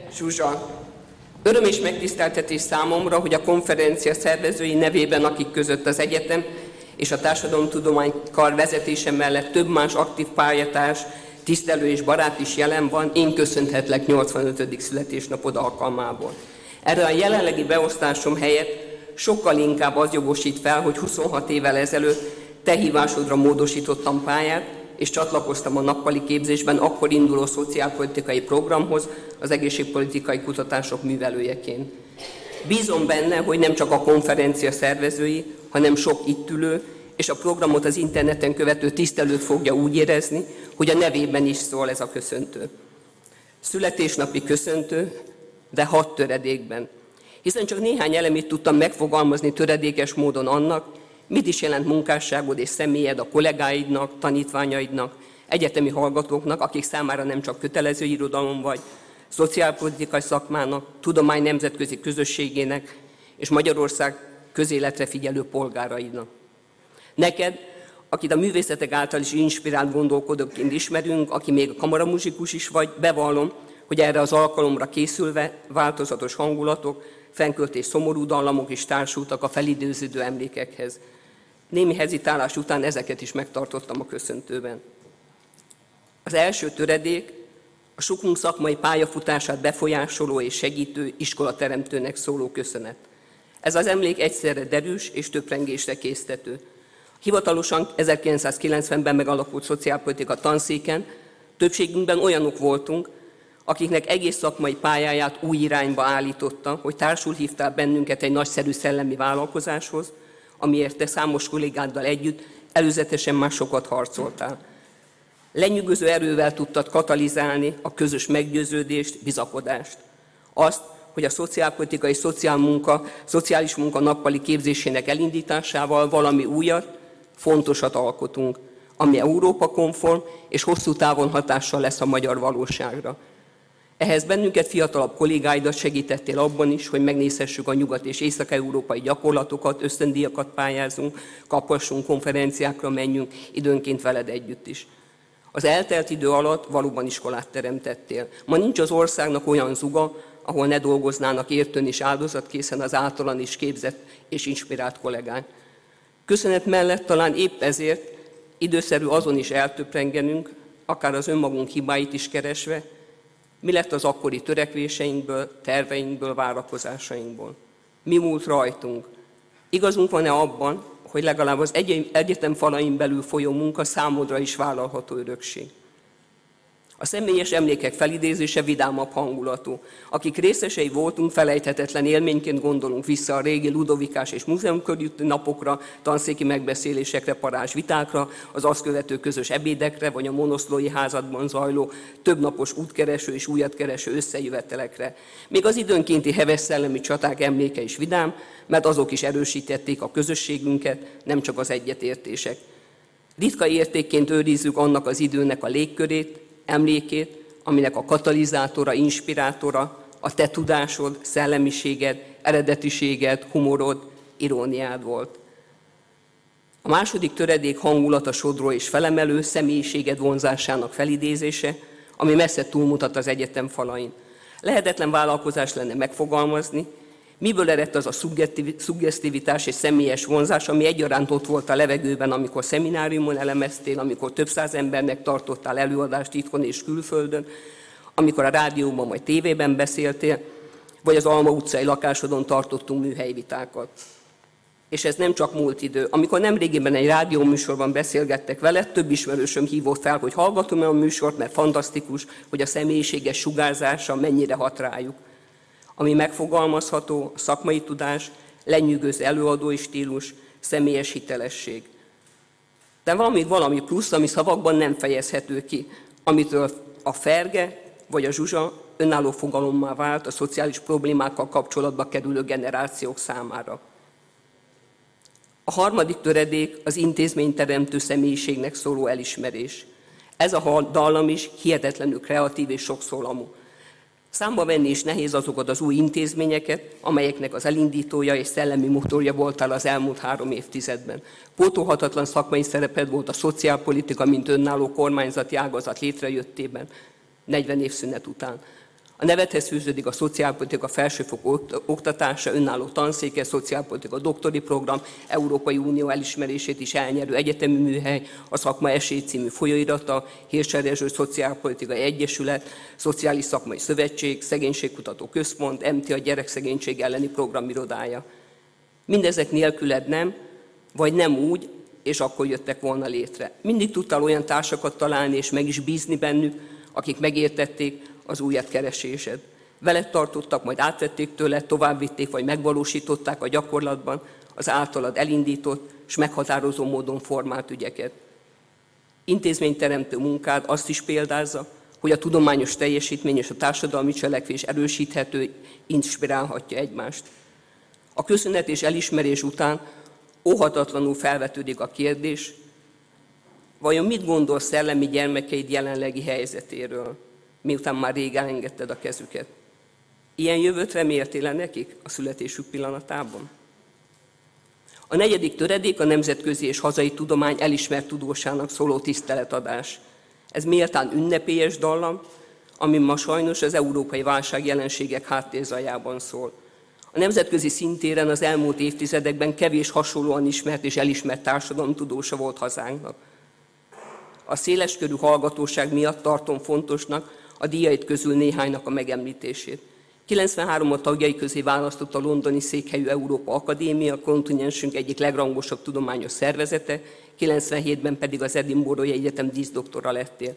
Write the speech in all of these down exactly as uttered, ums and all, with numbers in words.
Zsuzsa. Öröm és megtiszteltetés számomra, hogy a konferencia szervezői nevében, akik között az egyetem és a társadalomtudománykar vezetése mellett több más aktív pályatárs, tisztelő és barát is jelen van, én köszönhetlek nyolcvanötödik születésnapod alkalmából. Erre a jelenlegi beosztásom helyett sokkal inkább az jogosít fel, hogy huszonhat évvel ezelőtt te hívásodra módosítottam pályát, és csatlakoztam a nappali képzésben akkor induló szociálpolitikai programhoz az egészségpolitikai kutatások művelőjeként. Bízom benne, hogy nem csak a konferencia szervezői, hanem sok itt ülő, és a programot az interneten követő tisztelőt fogja úgy érezni, hogy a nevében is szól ez a köszöntő. Születésnapi köszöntő, de hat töredékben. Hiszen csak néhány elemét tudtam megfogalmazni töredékes módon annak, mit is jelent munkásságod és személyed a kollégáidnak, tanítványaidnak, egyetemi hallgatóknak, akik számára nem csak kötelező irodalom vagy, szociálpolitikai szakmának, tudomány nemzetközi közösségének és Magyarország közéletre figyelő polgáraidnak. Neked, akit a művészetek által is inspirált gondolkodóként ismerünk, aki még a kamaramuzsikus is vagy, bevallom, hogy erre az alkalomra készülve változatos hangulatok, fenkölt szomorú dallamok is társultak a felidőződő emlékekhez. Némi hezitálás után ezeket is megtartottam a köszöntőben. Az első töredék a sokunk szakmai pályafutását befolyásoló és segítő iskolateremtőnek szóló köszönet. Ez az emlék egyszerre derűs és töprengésre késztető. Hivatalosan ezerkilencszázkilencvenben megalakult szociálpolitika tanszéken többségünkben olyanok voltunk, akiknek egész szakmai pályáját új irányba állította, hogy társul hívtál bennünket egy nagyszerű szellemi vállalkozáshoz, amiért te számos kollégáddal együtt előzetesen már sokat harcoltál. Lenyűgöző erővel tudtad katalizálni a közös meggyőződést, bizakodást. Azt, hogy a szociálpolitikai szociál munka, szociális munka nappali képzésének elindításával valami újat, fontosat alkotunk, ami Európa-konform és hosszú távon hatással lesz a magyar valóságra. Ehhez bennünket, fiatalabb kollégáidat segítettél abban is, hogy megnézhessük a nyugat- és észak-európai gyakorlatokat, ösztöndíjakat pályázunk, kaphassunk konferenciákra, menjünk, időnként veled együtt is. Az eltelt idő alatt valóban iskolát teremtettél. Ma nincs az országnak olyan zuga, ahol ne dolgoznának értőn és áldozatkészen az általan is képzett és inspirált kollégák. Köszönet mellett talán épp ezért időszerű azon is eltöprengenünk, akár az önmagunk hibáit is keresve, mi lett az akkori törekvéseinkből, terveinkből, várakozásainkból. Mi múlt rajtunk? Igazunk van-e abban, hogy legalább az egyetem falain belül folyó munka számodra is vállalható örökség? A személyes emlékek felidézése vidámabb hangulatú. Akik részesei voltunk, felejthetetlen élményként gondolunk vissza a régi ludovikás és múzeumkörütti napokra, tanszéki megbeszélésekre, parázs vitákra, az azt követő közös ebédekre, vagy a monoszlói házadban zajló többnapos útkereső és újatkereső összejövetelekre. Még az időnkénti heves szellemi csaták emléke is vidám, mert azok is erősítették a közösségünket, nem csak az egyetértések. Ritka értékként őrizzük annak az időnek a légkörét, emlékét, aminek a katalizátora, inspirátora, a te tudásod, szellemiséged, eredetiséged, humorod, iróniád volt. A második töredék hangulata sodró és felemelő személyiséged vonzásának felidézése, ami messze túlmutat az egyetem falain. Lehetetlen vállalkozás lenne megfogalmazni, miből eredt az a szuggesztivitás és személyes vonzás, ami egyaránt ott volt a levegőben, amikor szemináriumon elemeztél, amikor több száz embernek tartottál előadást itthon és külföldön, amikor a rádióban vagy tévében beszéltél, vagy az Alma utcai lakásodon tartottunk műhelyi vitákat. És ez nem csak múlt idő. Amikor nemrégiben egy rádióműsorban beszélgettek veled, több ismerősöm hívott fel, hogy hallgatom-e a műsort, mert fantasztikus, hogy a személyiséges sugárzása mennyire hat rájuk. Ami megfogalmazható, a szakmai tudás, lenyűgöző előadói stílus, személyes hitelesség. De van még valami plusz, ami szavakban nem fejezhető ki, amitől a Ferge vagy a Zsuzsa önálló fogalommá vált a szociális problémákkal kapcsolatba kerülő generációk számára. A harmadik töredék az intézményteremtő személyiségnek szóló elismerés. Ez a dallam is hihetetlenül kreatív és sokszólamú. Számba venni is nehéz azokat az új intézményeket, amelyeknek az elindítója és szellemi motorja voltál az elmúlt három évtizedben. Pótolhatatlan szakmai szereped volt a szociálpolitika, mint önálló kormányzati ágazat létrejöttében, negyven év szünet után. A A nevethez fűződik a szociálpolitika felsőfokú oktatása, önálló tanszéke, szociálpolitika doktori program, Európai Unió elismerését is elnyerő egyetemi műhely, a Szakma Esély című folyóirata, Hirscher Erzső Szociálpolitikai Egyesület, Szociális Szakmai Szövetség, Szegénységkutató Központ, em té á gyerekszegénység elleni programirodája. Mindezek nélküled nem, vagy nem úgy, és akkor jöttek volna létre. Mindig tudtál olyan társakat találni, és meg is bízni bennük, akik megértették az újat keresésed. Veled tartottak, majd átvették tőle, továbbvitték, vagy megvalósították a gyakorlatban az általad elindított és meghatározó módon formált ügyeket. Intézményteremtő munkád azt is példázza, hogy a tudományos teljesítmény és a társadalmi cselekvés erősíthető, inspirálhatja egymást. A köszönet és elismerés után óhatatlanul felvetődik a kérdés, vajon mit gondol szellemi gyermekeid jelenlegi helyzetéről, miután már rég elengedted a kezüket? Ilyen jövőt reméltél nekik a születésük pillanatában? A negyedik töredék a nemzetközi és hazai tudomány elismert tudósának szóló tiszteletadás. Ez méltán ünnepélyes dallam, ami ma sajnos az európai válság jelenségek háttérzajában szól. A nemzetközi szintéren az elmúlt évtizedekben kevés hasonlóan ismert és elismert társadalomtudósa volt hazánknak. A széleskörű hallgatóság miatt tartom fontosnak a díjait közül néhánynak a megemlítését. kilencvenhárom tagjai közé választott a londoni székhelyű Európa Akadémia, kontinensünk egyik legrangosabb tudományos szervezete, kilencvenhétben pedig az Edinburghi Egyetem díszdoktora lettél.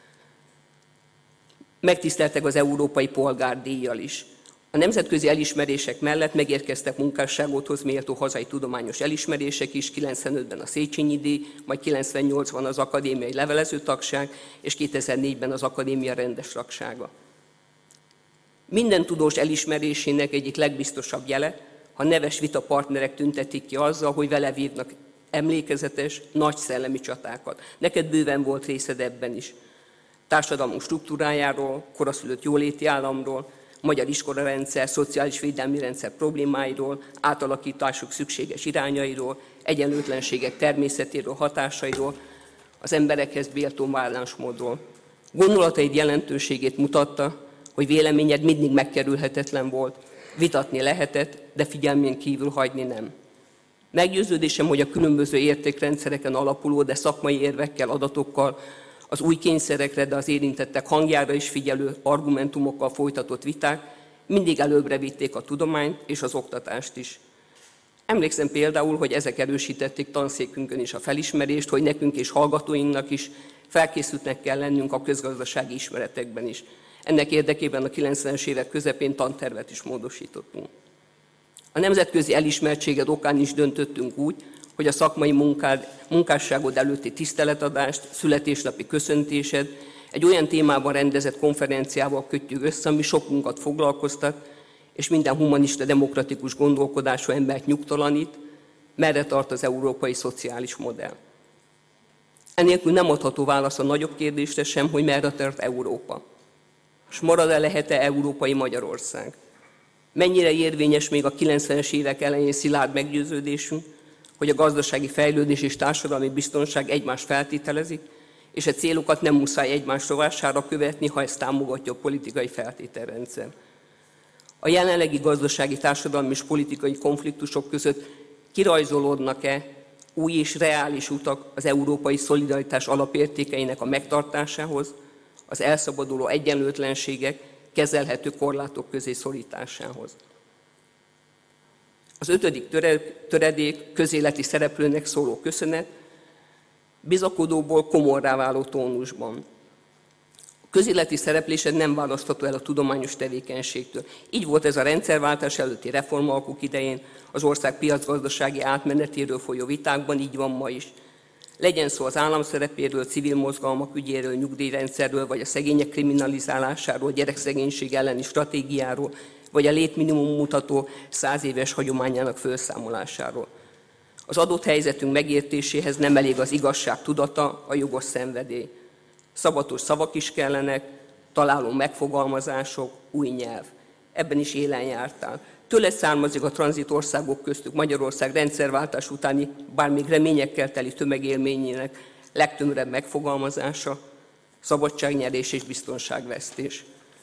Megtiszteltek az Európai Polgárdíjjal is. A nemzetközi elismerések mellett megérkeztek munkásságodhoz méltó hazai tudományos elismerések is, kilencvenötben a Széchenyi díj, majd kilencvennyolcban az akadémiai levelező tagság, és kétezer-négyben az akadémia rendes tagsága. Minden tudós elismerésének egyik legbiztosabb jele, ha neves vitapartnerek tüntetik ki azzal, hogy vele vívnak emlékezetes, nagy szellemi csatákat. Neked bőven volt részed ebben is. Társadalmunk struktúrájáról, koraszülött jóléti államról, magyar iskolarendszer, szociális védelmi rendszer problémáiról, átalakításuk szükséges irányairól, egyenlőtlenségek természetéről, hatásairól, az emberekhez méltó bánásmódról. Gondolataid jelentőségét mutatta, hogy véleményed mindig megkerülhetetlen volt, vitatni lehetett, de figyelmén kívül hagyni nem. Meggyőződésem, hogy a különböző értékrendszereken alapuló, de szakmai érvekkel, adatokkal, az új kényszerekre, de az érintettek hangjára is figyelő argumentumokkal folytatott viták mindig előbbre vitték a tudományt és az oktatást is. Emlékszem például, hogy ezek erősítették tanszékünkön is a felismerést, hogy nekünk és hallgatóinknak is felkészültnek kell lennünk a közgazdasági ismeretekben is. Ennek érdekében a kilencvenes évek közepén tantervet is módosítottunk. A nemzetközi elismertséged okán is döntöttünk úgy, hogy a szakmai munkád, munkásságod előtti tiszteletadást, születésnapi köszöntésed egy olyan témában rendezett konferenciával kötjük össze, ami sokunkat foglalkoztat, és minden humanista, demokratikus gondolkodású embert nyugtalanít, merre tart az európai szociális modell. Enélkül nem adható válasz a nagyobb kérdésre sem, hogy merre tart Európa. És marad-e, lehet-e európai Magyarország? Mennyire érvényes még a kilencvenes évek elején szilárd meggyőződésünk, hogy a gazdasági fejlődés és társadalmi biztonság egymást feltételezik, és a célokat nem muszáj egymás rovására követni, ha ezt támogatja a politikai feltételrendszer. A jelenlegi gazdasági, társadalmi és politikai konfliktusok között kirajzolódnak-e új és reális utak az európai szolidaritás alapértékeinek a megtartásához, az elszabaduló egyenlőtlenségek kezelhető korlátok közé szorításához. Az ötödik töredék közéleti szereplőnek szóló köszönet, bizakodóból komorrá váló tónusban. A közéleti szereplésed nem választható el a tudományos tevékenységtől. Így volt ez a rendszerváltás előtti reformalkuk idején, az ország piacgazdasági átmenetéről folyó vitákban, így van ma is. Legyen szó az állam szerepéről, civil mozgalmak ügyéről, nyugdíjrendszerről, vagy a szegények kriminalizálásáról, gyerekszegénység elleni stratégiáról, vagy a létminimum mutató száz éves hagyományának felszámolásáról. Az adott helyzetünk megértéséhez nem elég az igazság tudata, a jogos szenvedély. Szabatos szavak is kellenek, találó megfogalmazások, új nyelv. Ebben is élen jártál. Tőle származik a tranzitországok köztük Magyarország rendszerváltás utáni, bár még reményekkel teli tömegélményének legtömörebb megfogalmazása, szabadságnyerés és biztonságvesztés.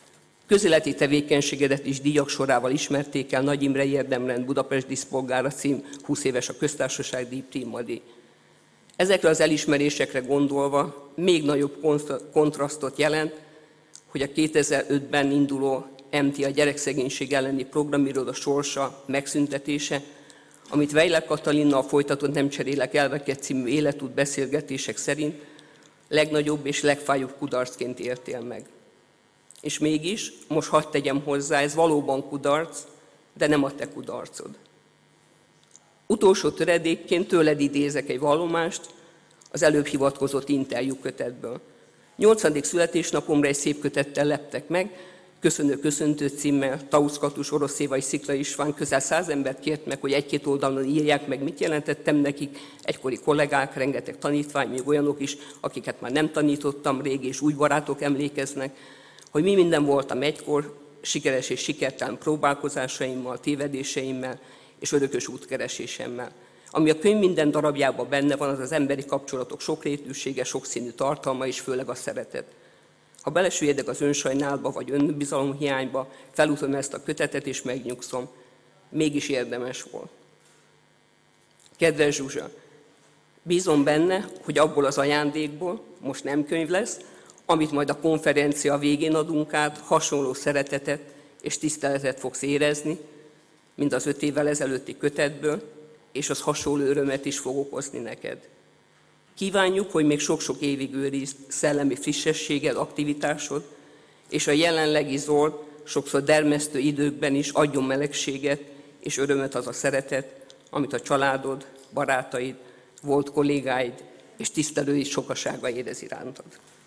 Közéleti tevékenységedet is díjak sorával ismerték el Nagy Imre érdemrend Budapest díszpolgára cím, húsz éves a köztársaság díj, Prima-díj. Ezekre az elismerésekre gondolva még nagyobb kontrasztot jelent, hogy a kétezer-ötben induló em té á gyerekszegénység elleni programiroda sorsa, megszüntetése, amit Weiler Katalinnal folytatott Nem cserélek elveket című életút beszélgetések szerint legnagyobb és legfájóbb kudarcként értél meg. És mégis, most hadd tegyem hozzá, ez valóban kudarc, de nem a te kudarcod. Utolsó töredékként tőled idézek egy vallomást az előbb hivatkozott interjú kötetből. Nyolcadik születésnapomra egy szép kötettel leptek meg, Köszönő köszöntő címmel, Tausz Katus, Orosz Évai, Szikla István, közel száz embert kért meg, hogy egy-két oldalon írják meg, mit jelentettem nekik, egykori kollégák, rengeteg tanítvány, még olyanok is, akiket már nem tanítottam rég, és új barátok emlékeznek, hogy mi minden voltam egykor, sikeres és sikertelen próbálkozásaimmal, tévedéseimmel és örökös útkeresésemmel. Ami a könyv minden darabjában benne van, az az emberi kapcsolatok sokrétűsége, sokszínű tartalma és főleg a szeretet. Ha belesüllyedek az önsajnálba vagy önbizalomhiányba, felútom ezt a kötetet és megnyugszom. Mégis érdemes volt. Kedves Zsuzsa, bízom benne, hogy abból az ajándékból, most nem könyv lesz, amit majd a konferencia végén adunk át, hasonló szeretetet és tiszteletet fogsz érezni, mint az öt évvel ezelőtti kötetből, és az hasonló örömet is fog okozni neked. Kívánjuk, hogy még sok-sok évig őrizd szellemi frissességed, aktivitásod, és a jelenlegi zord, sokszor dermesztő időkben is adjon melegséget és örömet az a szeretet, amit a családod, barátaid, volt kollégáid és tisztelőid sokasága érez irántad.